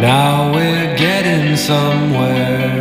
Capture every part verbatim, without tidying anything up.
Now we're getting somewhere.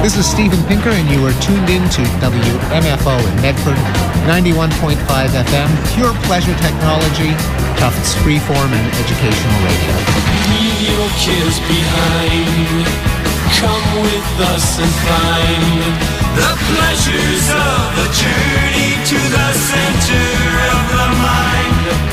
This is Steven Pinker, and you are tuned in to W M F O in Medford, ninety-one point five F M, pure pleasure technology, Tufts freeform and educational radio. Leave your cares behind. Come with us and find the pleasures of a journey to the center of the mind.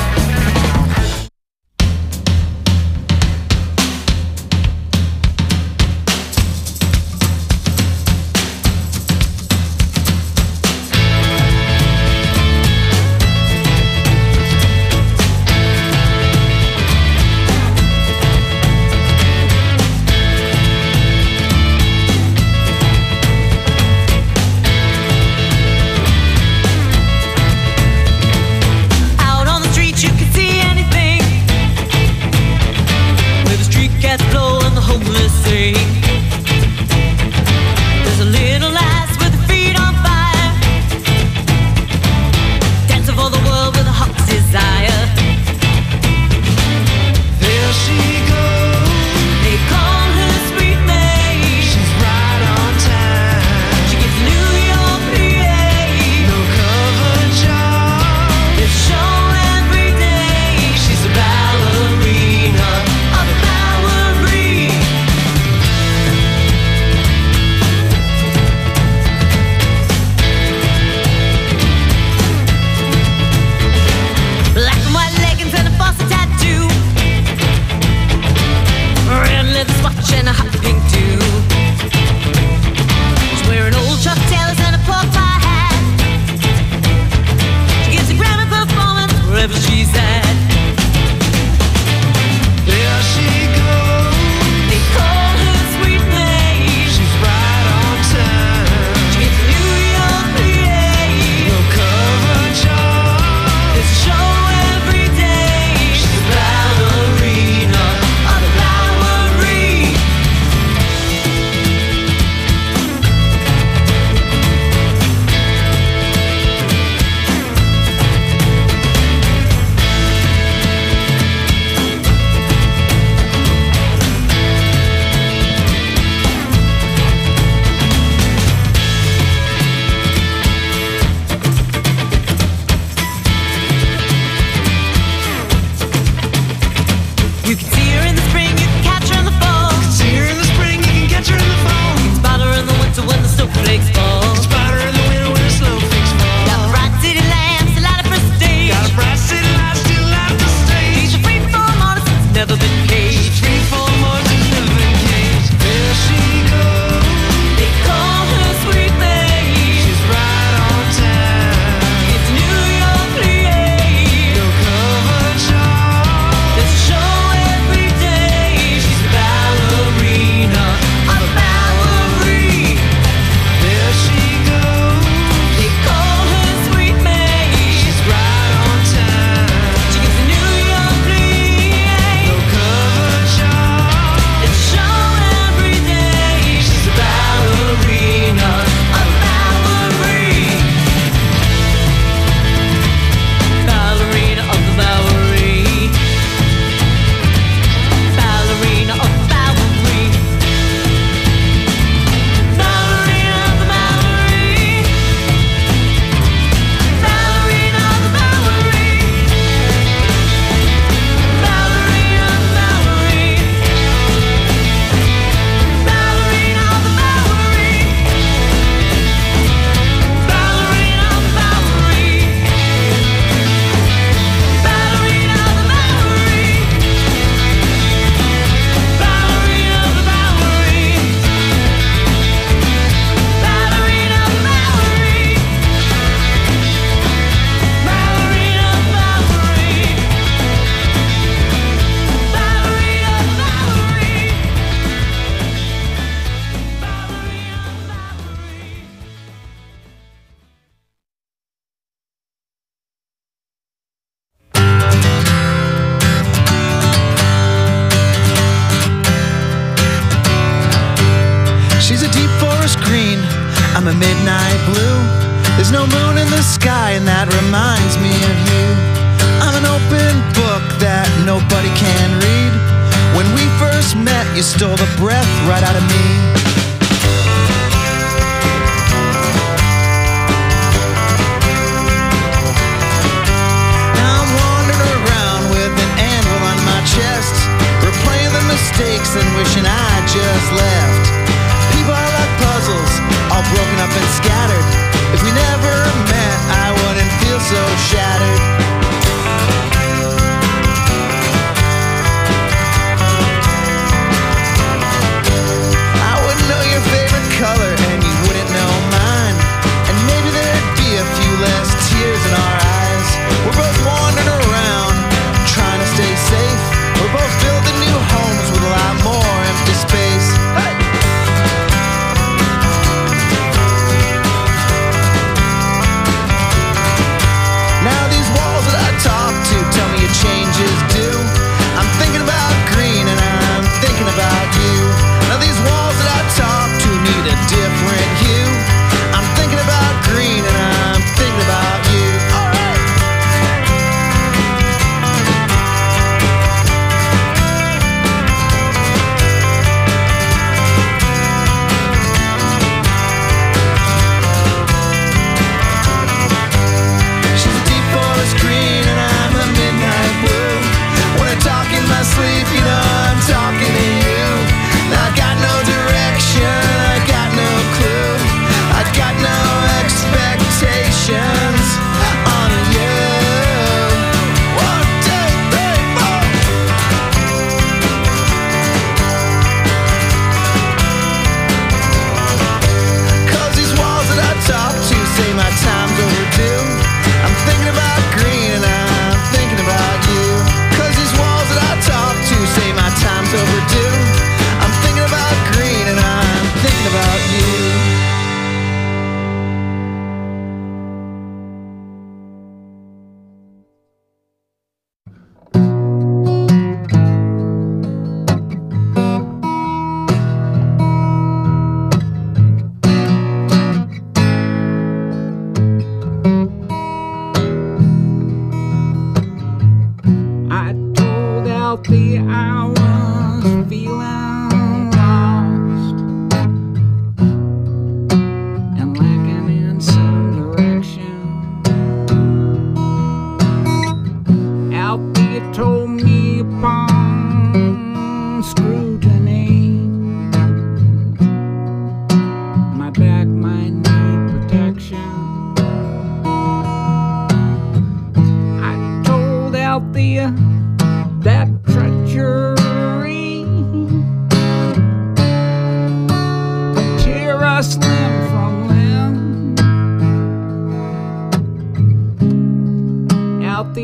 I'm a midnight blue. There's no moon in the sky, and that reminds me of you. I'm an open book that nobody can read. When we first met, you stole the breath right out of me.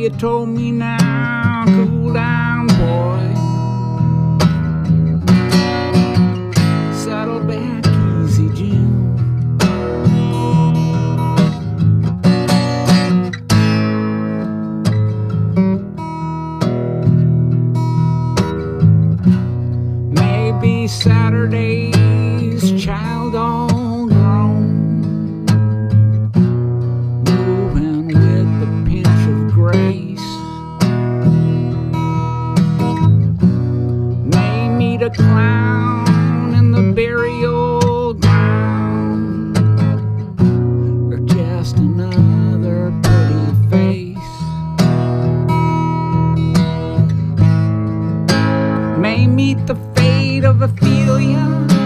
you told me now, cool down, boy. Settle back easy, Jim. Maybe Saturday's child all grown, moving with a pinch of grace. May meet a clown in the burial ground, or just another pretty face. May meet the fate of Ophelia,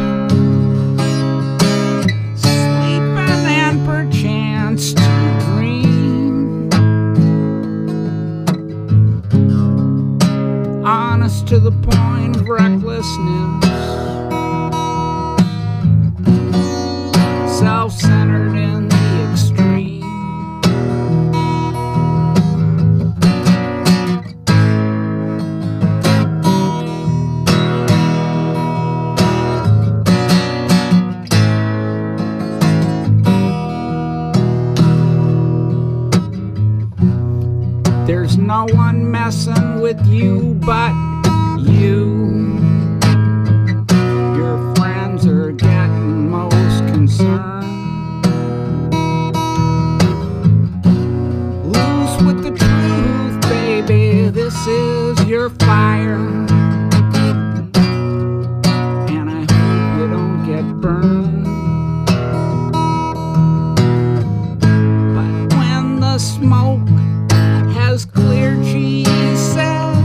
sleeping and perchance to dream, honest to the point of recklessness, self-centered in the extreme. There's no one messing with you but you. Your friends are getting most concerned. Loose with the truth, baby, this is your fire, and I hope you don't get burned. But when the smoke has cleared, she said,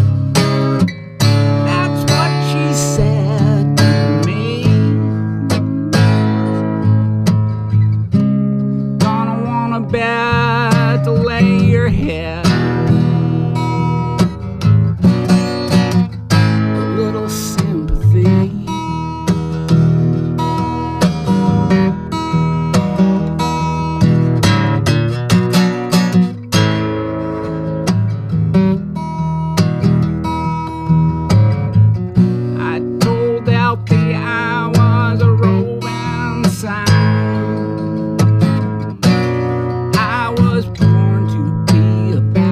that's what she said to me. Gonna want a bed to lay your head, a little sympathy. The I was a roving sign. I was born to be a bad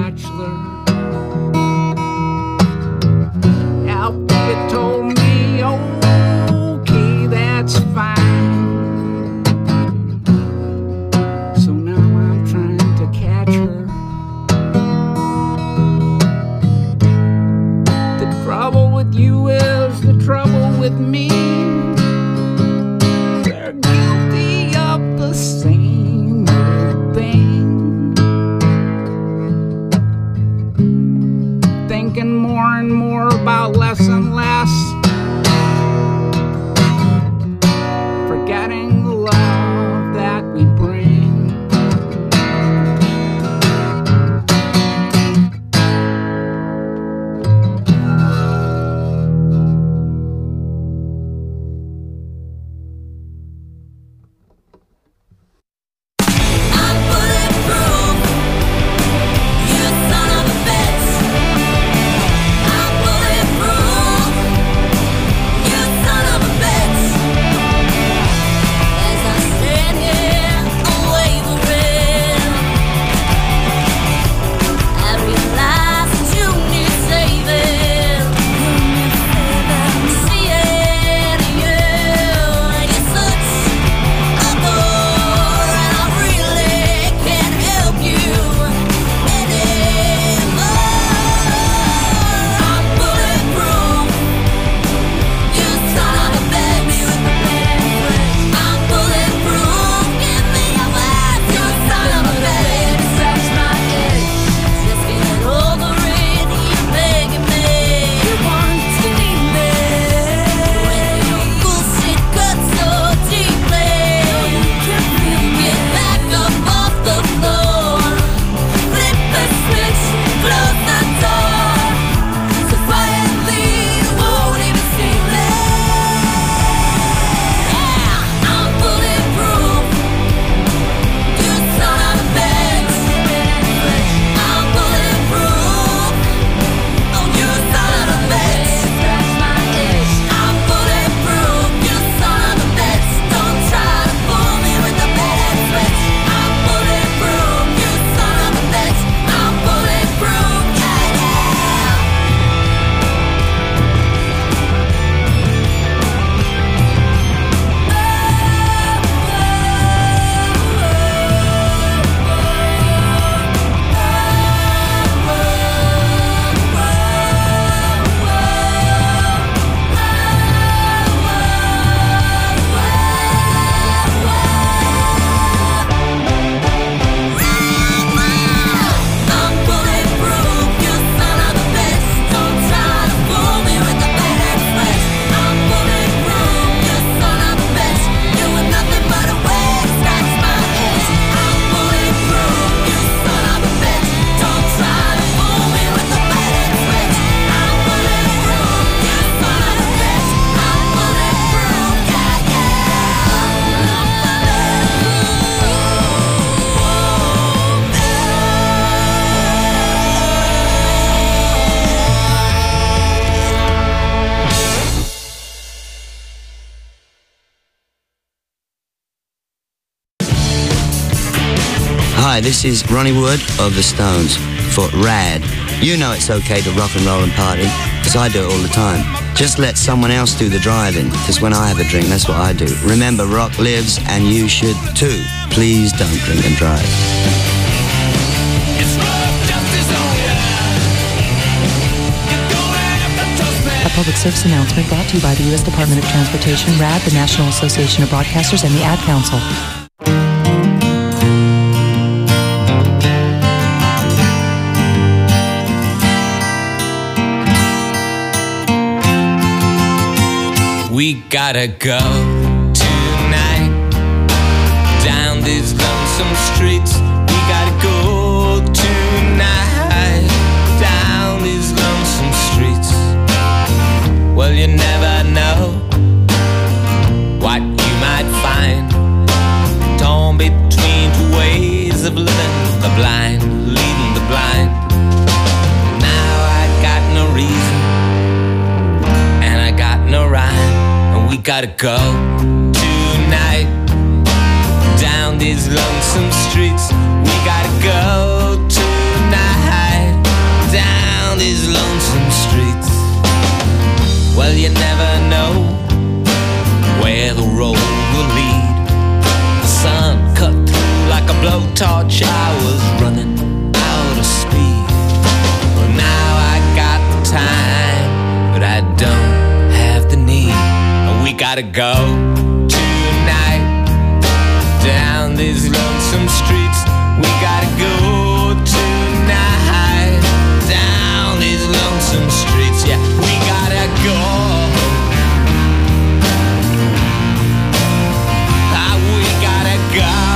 Hi, this is Ronnie Wood of The Stones for Rad. You know it's okay to rock and roll and party, because I do it all the time. Just let someone else do the driving, because when I have a drink, that's what I do. Remember, rock lives, and you should too. Please don't drink and drive. A public service announcement brought to you by the U S Department of Transportation, RAD, the National Association of Broadcasters, and the Ad Council. We gotta go tonight down these lonesome streets. We gotta go tonight down these lonesome streets. Well, you never know what you might find torn between two ways of living, the blind leading the blind. Now I got no reason and I got no rhyme. We gotta go tonight down these lonesome streets. We gotta go tonight down these lonesome streets. Well, you never know where the road will lead. The sun cut through like a blowtorch. I was running out of speed. Well, now I got the time, but I don't have the need. We gotta go tonight down these lonesome streets. We gotta go tonight down these lonesome streets. Yeah, we gotta go. Ah, we gotta go.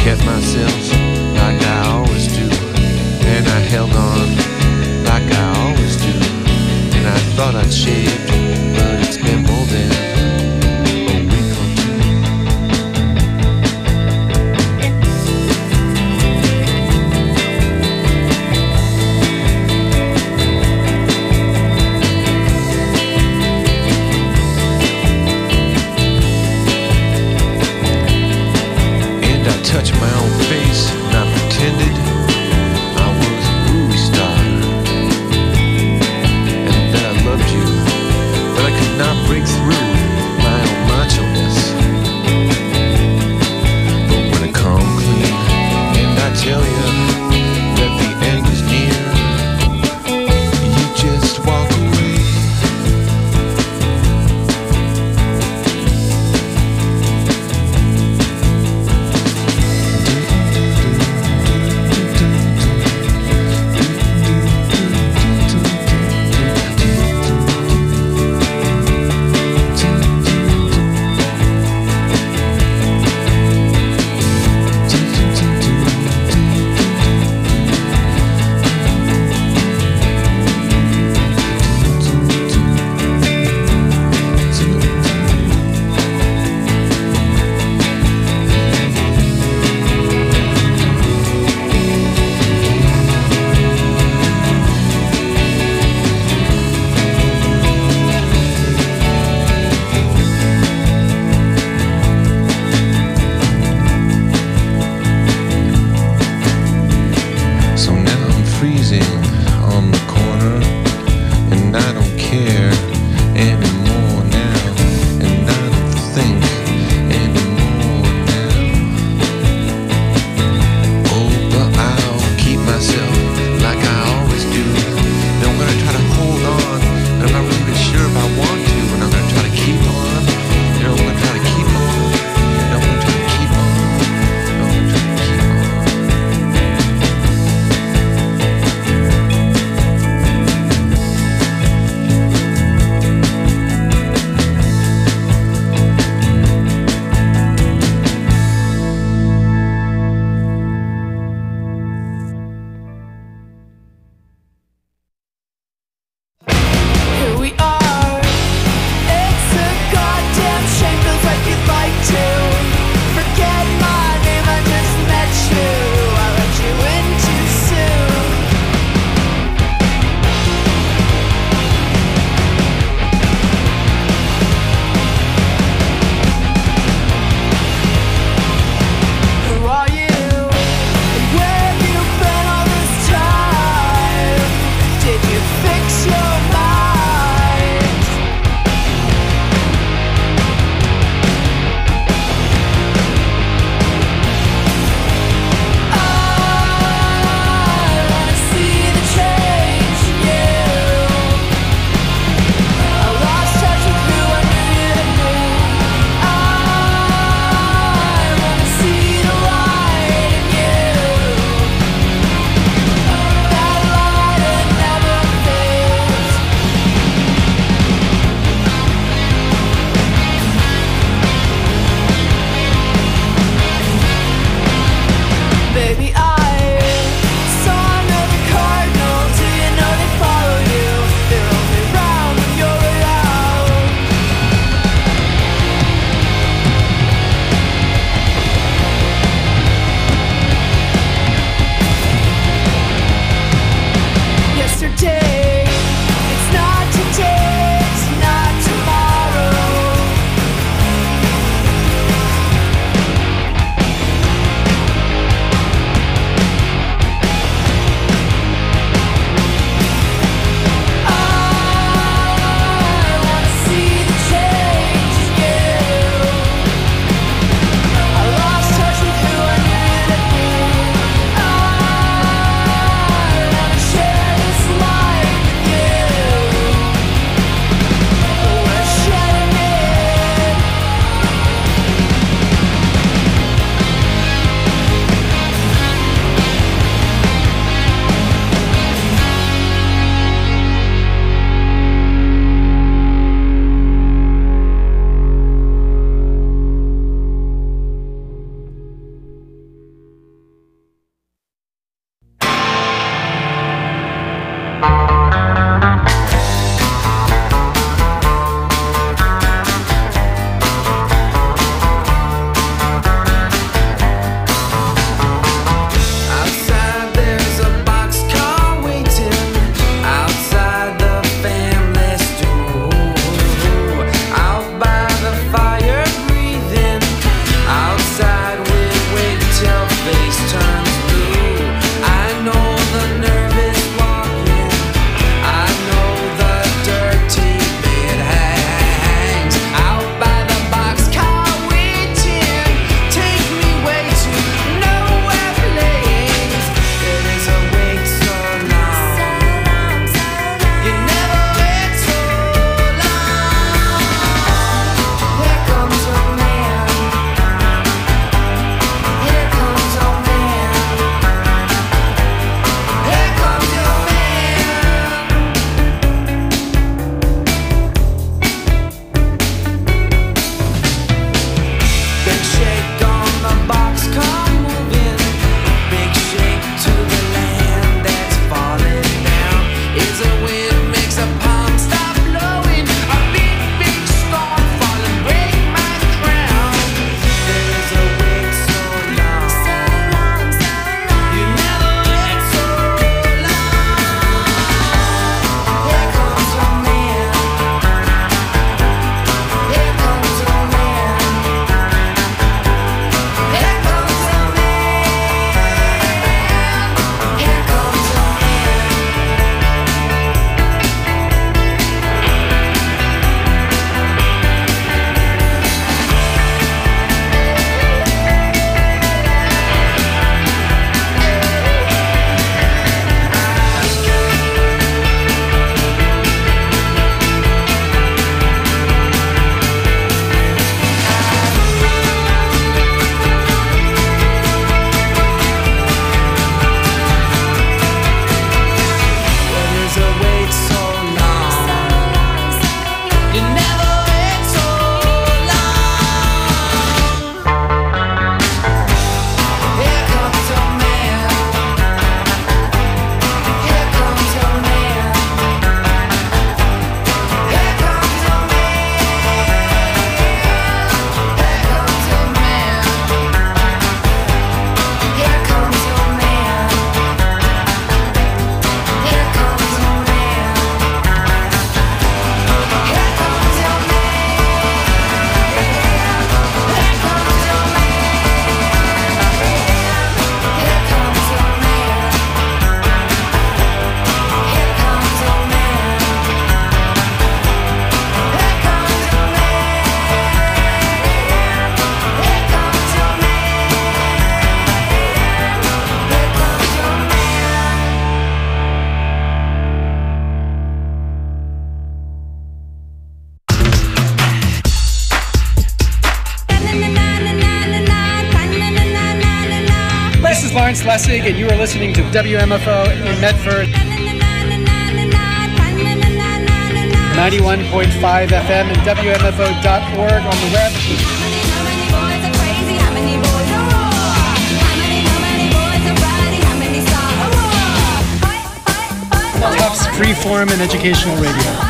kept myself like I always do, and I held on like I always do, and I thought I'd shaved, but it's been more than a week or two. And I touched my own face, and I pretended I was a movie star, and that I loved you, but I could not break through my own macho-ness. But when I come clean, and I tell you that the end is near, you just walk away. So now I'm freezing on the corner, and I don't care anymore now, and I don't think anymore now. Oh, but I'll keep myself like I always do. And I'm gonna try to hold on, and I'm not really sure if I want to, and I'm gonna try to keep on, and I'm gonna try to keep on, and I'm gonna try to keep on, and I'm gonna try to keep on. Lawrence Lessig, and you are listening to W M F O in Medford. ninety-one point five F M and W M F O dot org on the web. Tufts Freeform and Educational Radio.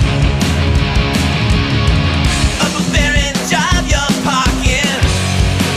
Job you're parking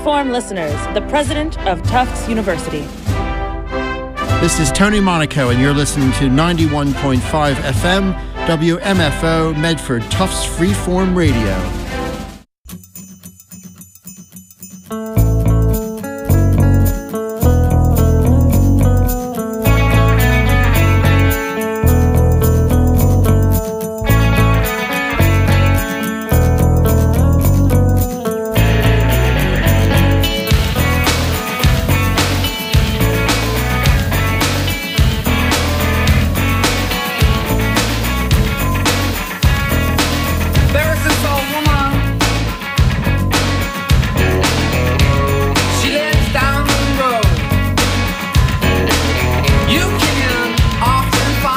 Freeform listeners, the president of Tufts University. This is Tony Monaco, and you're listening to ninety-one point five F M, W M F O, Medford Tufts Freeform Radio.